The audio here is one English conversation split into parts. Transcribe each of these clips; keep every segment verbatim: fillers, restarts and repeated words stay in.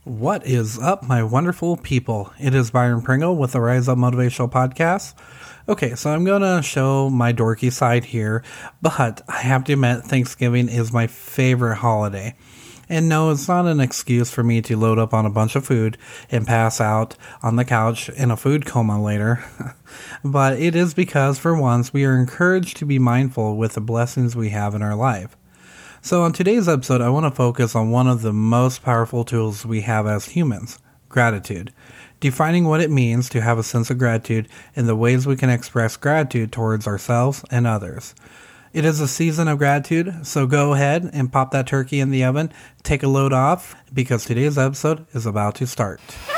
What is up, my wonderful people? It is Byron Pringle with the Rise Up Motivational Podcast. Okay, so I'm going to show my dorky side here, but I have to admit Thanksgiving is my favorite holiday. And no, it's not an excuse for me to load up on a bunch of food and pass out on the couch in a food coma later. But it is because, for once, we are encouraged to be mindful with the blessings we have in our life. So on today's episode, I want to focus on one of the most powerful tools we have as humans, gratitude. Defining what it means to have a sense of gratitude and the ways we can express gratitude towards ourselves and others. It is a season of gratitude, so go ahead and pop that turkey in the oven, take a load off, because today's episode is about to start.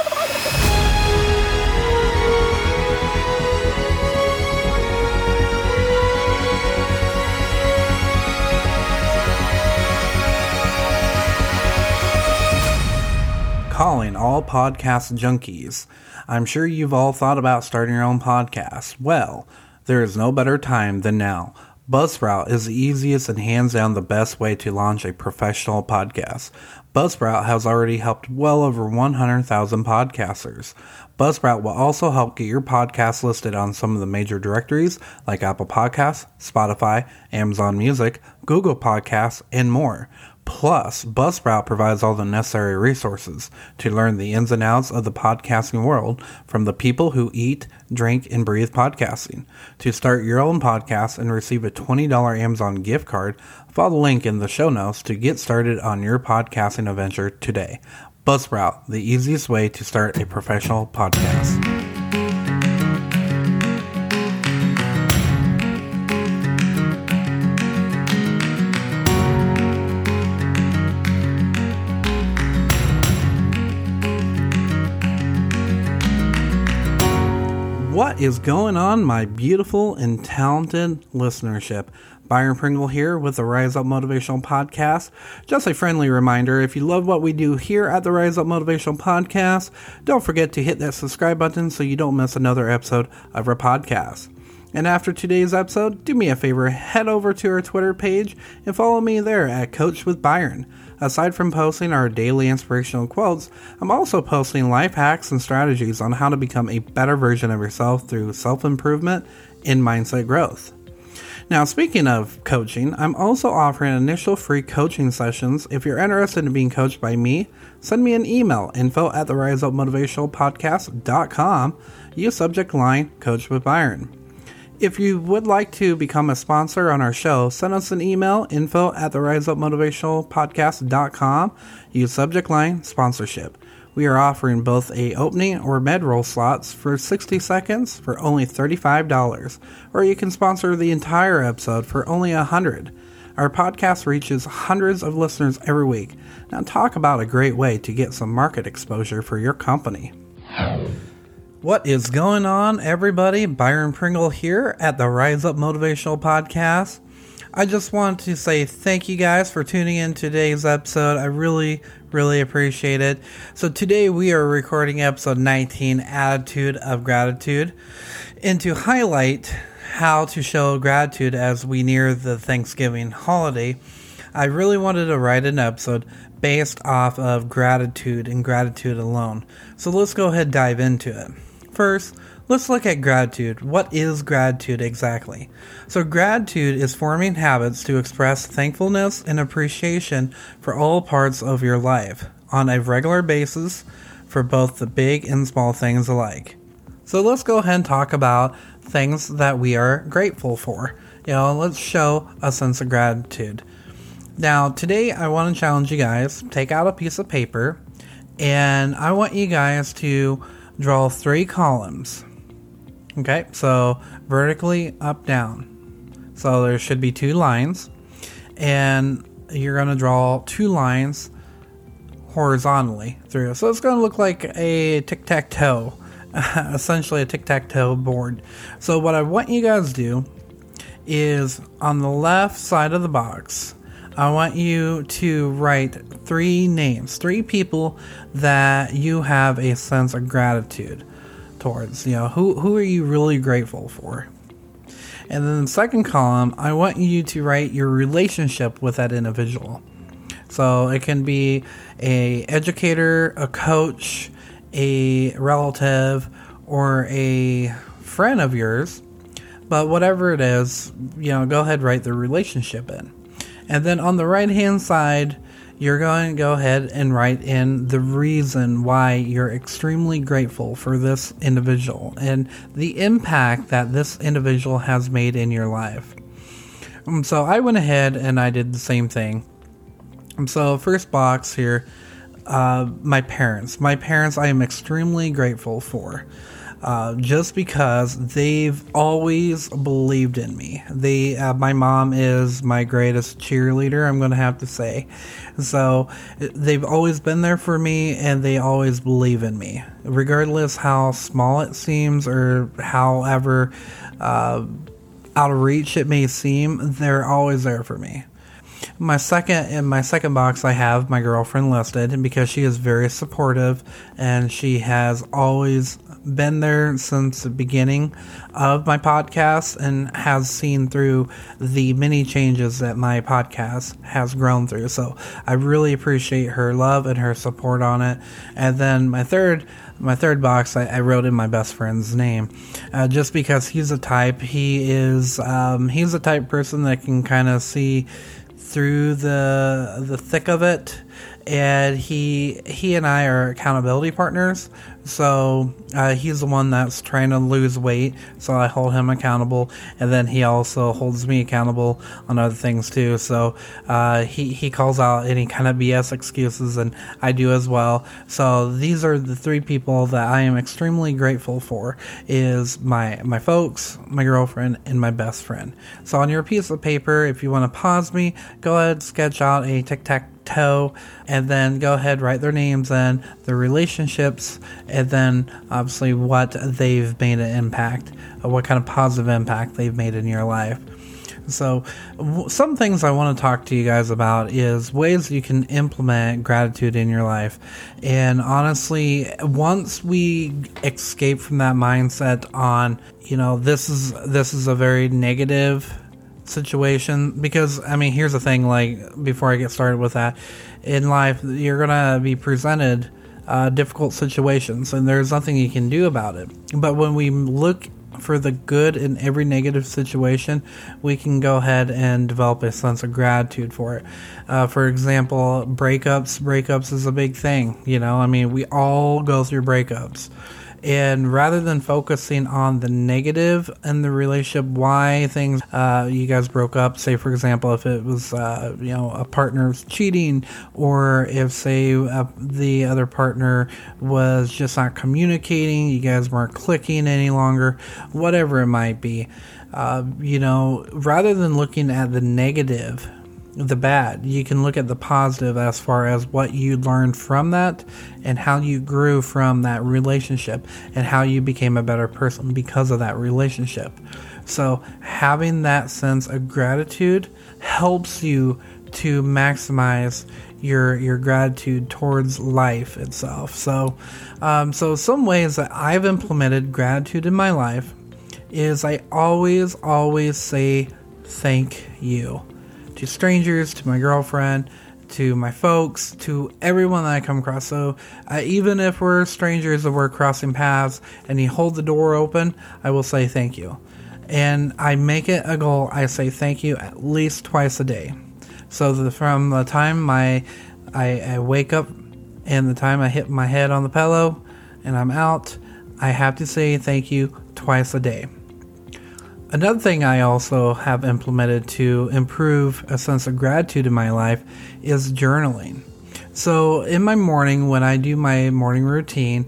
Calling all podcast junkies. I'm sure you've all thought about starting your own podcast. Well, there is no better time than now. Buzzsprout is the easiest and hands down the best way to launch a professional podcast. Buzzsprout has already helped well over one hundred thousand podcasters. Buzzsprout will also help get your podcast listed on some of the major directories like Apple Podcasts, Spotify, Amazon Music, Google Podcasts, and more. Plus, Buzzsprout provides all the necessary resources to learn the ins and outs of the podcasting world from the people who eat, drink, and breathe podcasting. To start your own podcast and receive a twenty dollars Amazon gift card, follow the link in the show notes to get started on your podcasting adventure today. Buzzsprout, the easiest way to start a professional podcast. What is going on, my beautiful and talented listenership? Byron Pringle here with the Rise Up Motivational Podcast. Just a friendly reminder, if you love what we do here at the Rise Up Motivational Podcast, don't forget to hit that subscribe button so you don't miss another episode of our podcast. And after today's episode, do me a favor, head over to our Twitter page and follow me there at Coach with Byron. Aside from posting our daily inspirational quotes, I'm also posting life hacks and strategies on how to become a better version of yourself through self-improvement and mindset growth. Now, speaking of coaching, I'm also offering initial free coaching sessions. If you're interested in being coached by me, send me an email, info at the rise up motivational podcast dot com. Use subject line, Coach with Byron. If you would like to become a sponsor on our show, send us an email, info at the rise up motivational podcast dot com. Use subject line, sponsorship. We are offering both a opening or mid-roll slots for sixty seconds for only thirty-five dollars, or you can sponsor the entire episode for only one hundred dollars. Our podcast reaches hundreds of listeners every week. Now talk about a great way to get some market exposure for your company. What is going on, everybody? Byron Pringle here at the Rise Up Motivational Podcast. I just want to say thank you guys for tuning in today's episode. I really, really appreciate it. So today we are recording episode nineteen, Attitude of Gratitude, and to highlight how to show gratitude as we near the Thanksgiving holiday, I really wanted to write an episode based off of gratitude and gratitude alone. So let's go ahead and dive into it. First, let's look at gratitude. What is gratitude exactly? So gratitude is forming habits to express thankfulness and appreciation for all parts of your life on a regular basis for both the big and small things alike. So let's go ahead and talk about things that we are grateful for. You know, let's show a sense of gratitude. Now, today I want to challenge you guys, take out a piece of paper, and I want you guys to draw three columns. Okay, so vertically up, down. So there should be two lines, and you're going to draw two lines horizontally through. So it's going to look like a tic-tac-toe, essentially a tic-tac-toe board. So what I want you guys to do is on the left side of the box, I want you to write three names, three people that you have a sense of gratitude towards. You know, who, who are you really grateful for? And then the second column, I want you to write your relationship with that individual. So it can be a educator, a coach, a relative, or a friend of yours. But whatever it is, you know, go ahead, write the relationship in. And then on the right hand side, you're going to go ahead and write in the reason why you're extremely grateful for this individual and the impact that this individual has made in your life. Um, so I went ahead and I did the same thing. Um, so first box here, uh, my parents. My parents I am extremely grateful for. Uh, just because they've always believed in me. They, uh, my mom is my greatest cheerleader, I'm going to have to say. So they've always been there for me, and they always believe in me. Regardless how small it seems or however uh, out of reach it may seem, they're always there for me. My second in my second box I have my girlfriend listed, and because she is very supportive and she has always been there since the beginning of my podcast and has seen through the many changes that my podcast has grown through. So I really appreciate her love and her support on it. And then my third my third box I, I wrote in my best friend's name, uh, just because he's a type. He is um, he's the type person that can kind of see through the the thick of it, and he he and I are accountability partners. So uh, he's the one that's trying to lose weight, so I hold him accountable, and then he also holds me accountable on other things too. So uh, he he calls out any kind of B S excuses, and I do as well. So these are the three people that I am extremely grateful for: is my my folks, my girlfriend, and my best friend. So on your piece of paper, if you want to pause me, go ahead, sketch out a tic-tac toe, and then go ahead, write their names in, their relationships, and then obviously what they've made an impact, what kind of positive impact they've made in your life. So w- some things I want to talk to you guys about is ways you can implement gratitude in your life. And honestly, once we escape from that mindset on, you know, this is this is a very negative situation, because I mean, here's the thing, like, before I get started with that, in life you're gonna be presented uh, difficult situations, and there's nothing you can do about it. But when we look for the good in every negative situation, we can go ahead and develop a sense of gratitude for it. Uh, for example, breakups breakups is a big thing, you know. I mean, we all go through breakups. And rather than focusing on the negative in the relationship, why things uh, you guys broke up, say for example, if it was uh, you know, a partner's cheating, or if say uh, the other partner was just not communicating, you guys weren't clicking any longer, whatever it might be, uh, you know, rather than looking at the negative, the bad, you can look at the positive as far as what you learned from that and how you grew from that relationship and how you became a better person because of that relationship. So having that sense of gratitude helps you to maximize your your gratitude towards life itself. So um, so some ways that I've implemented gratitude in my life is I always always say thank you. To strangers, to my girlfriend, to my folks, to everyone that I come across. So uh, even if we're strangers and we're crossing paths and you hold the door open, I will say thank you. And I make it a goal, I say thank you at least twice a day. So the, from the time my I, I wake up and the time I hit my head on the pillow and I'm out, I have to say thank you twice a day. Another thing I also have implemented to improve a sense of gratitude in my life is journaling. So in my morning, when I do my morning routine,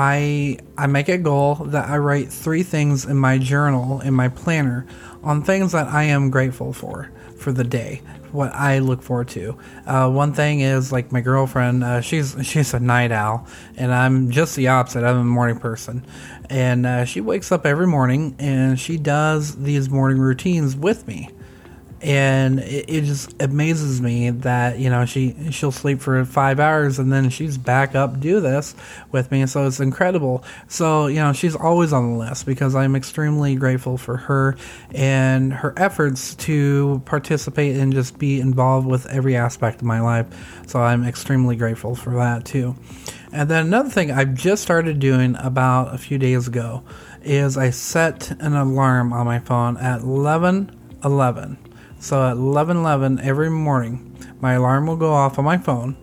I I make a goal that I write three things in my journal, in my planner, on things that I am grateful for for the day, what I look forward to. Uh, one thing is, like, my girlfriend, uh, she's she's a night owl, and I'm just the opposite. I'm a morning person. And uh, she wakes up every morning, and she does these morning routines with me. And it, it just amazes me that, you know, she, she'll sleep for five hours and then she's back up to do this with me. So it's incredible. So, you know, she's always on the list because I'm extremely grateful for her and her efforts to participate and just be involved with every aspect of my life. So I'm extremely grateful for that too. And then another thing I've just started doing about a few days ago is I set an alarm on my phone at eleven eleven. So at eleven eleven every morning, my alarm will go off on my phone,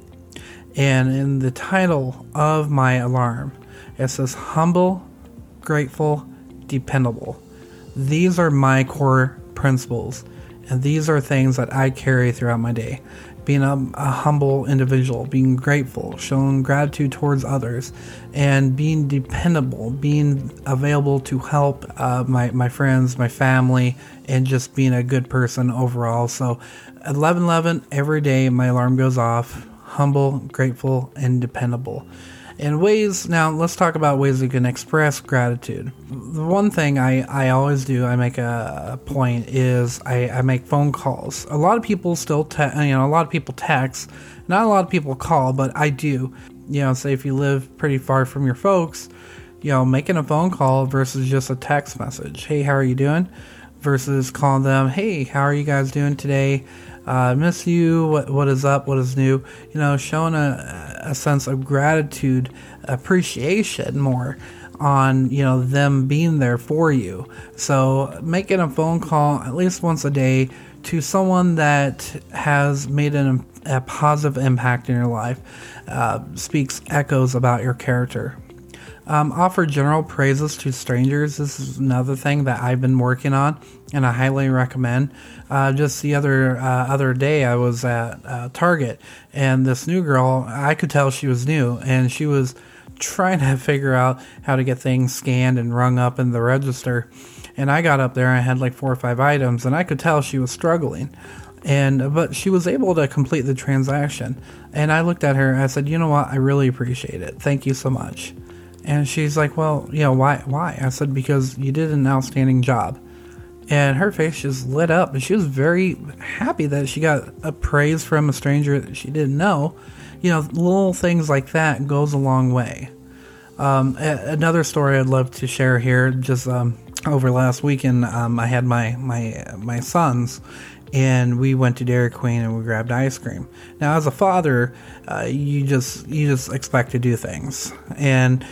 and in the title of my alarm, it says humble, grateful, dependable. These are my core principles, and these are things that I carry throughout my day. Being a, a humble individual, being grateful, showing gratitude towards others, and being dependable, being available to help uh, my, my friends, my family, and just being a good person overall. So at eleven eleven every day my alarm goes off, humble, grateful, and dependable. And ways, now let's talk about ways you can express gratitude. The one thing I, I always do, I make a, a point, is I, I make phone calls. A lot of people still, te- you know, a lot of people text. Not a lot of people call, but I do. You know, say if you live pretty far from your folks, you know, making a phone call versus just a text message. Hey, how are you doing? Versus calling them, hey, how are you guys doing today? I uh, miss you. What what is up? What is new? You know, showing a, a sense of gratitude, appreciation more on, you know, them being there for you. So making a phone call at least once a day to someone that has made an, a positive impact in your life uh, speaks echoes about your character. Um, offer general praises to strangers. This is another thing that I've been working on, and I highly recommend. Uh, just the other uh, other day, I was at uh, Target, and this new girl, I could tell she was new, and she was trying to figure out how to get things scanned and rung up in the register. And I got up there, I had like four or five items, and I could tell she was struggling. And but she was able to complete the transaction. And I looked at her, and I said, you know what, I really appreciate it. Thank you so much. And she's like, well, you know, why? Why? I said, because you did an outstanding job. And her face just lit up. And she was very happy that she got a praise from a stranger that she didn't know. You know, little things like that goes a long way. Um, a- another story I'd love to share here. Just um, over last weekend, um, I had my, my, my sons. And we went to Dairy Queen and we grabbed ice cream. Now, as a father, uh, you just you just expect to do things. And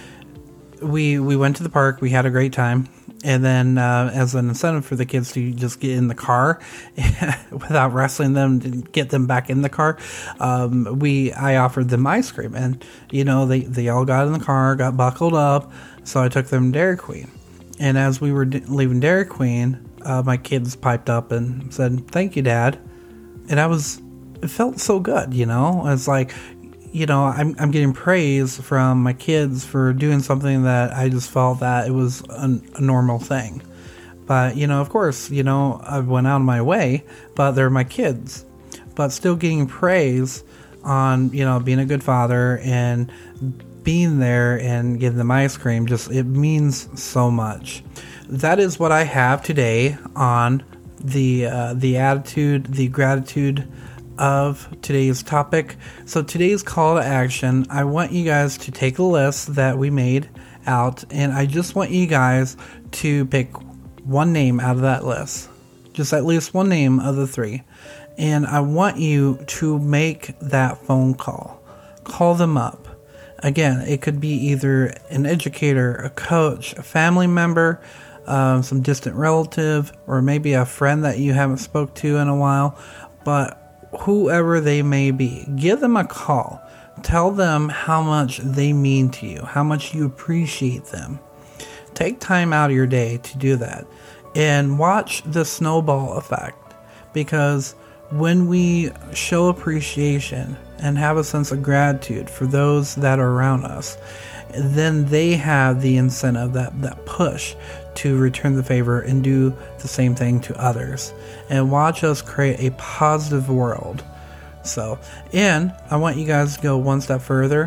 we we went to the park. We had a great time. And then uh, as an incentive for the kids to just get in the car without wrestling them to get them back in the car, um, we I offered them ice cream. And, you know, they, they all got in the car, got buckled up. So I took them to Dairy Queen. And as we were d- leaving Dairy Queen, Uh, my kids piped up and said, thank you, Dad. And I was, it felt so good, you know? It's like, you know, I'm I'm getting praise from my kids for doing something that I just felt that it was a, a normal thing. But, you know, of course, you know, I went out of my way, but they're my kids. But still getting praise on, you know, being a good father and being there and giving them ice cream, just, it means so much. That is what I have today on the uh, the attitude, the gratitude of today's topic. So today's call to action, I want you guys to take a list that we made out, and I just want you guys to pick one name out of that list. Just at least one name of the three. And I want you to make that phone call. Call them up. Again, it could be either an educator, a coach, a family member, Um, some distant relative, or maybe a friend that you haven't spoke to in a while, but whoever they may be, give them a call. Tell them how much they mean to you, how much you appreciate them. Take time out of your day to do that, and watch the snowball effect, because when we show appreciation and have a sense of gratitude for those that are around us, then they have the incentive, that, that push to return the favor and do the same thing to others. And watch us create a positive world. So, and I want you guys to go one step further.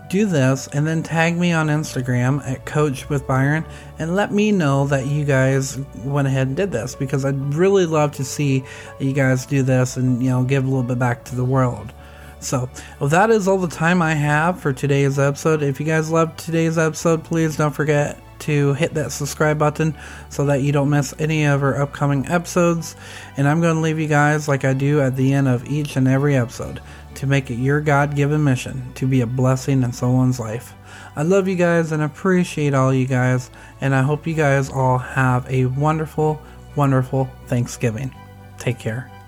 do this and then tag me on Instagram at Coach with Byron and let me know that you guys went ahead and did this, because I'd really love to see you guys do this and, you know, give a little bit back to the world. So, well, that is all the time I have for today's episode. If you guys loved today's episode, please don't forget to hit that subscribe button so that you don't miss any of our upcoming episodes. And I'm going to leave you guys like I do at the end of each and every episode, to make it your God-given mission to be a blessing in someone's life. I love you guys and appreciate all you guys, and I hope you guys all have a wonderful, wonderful Thanksgiving. Take care.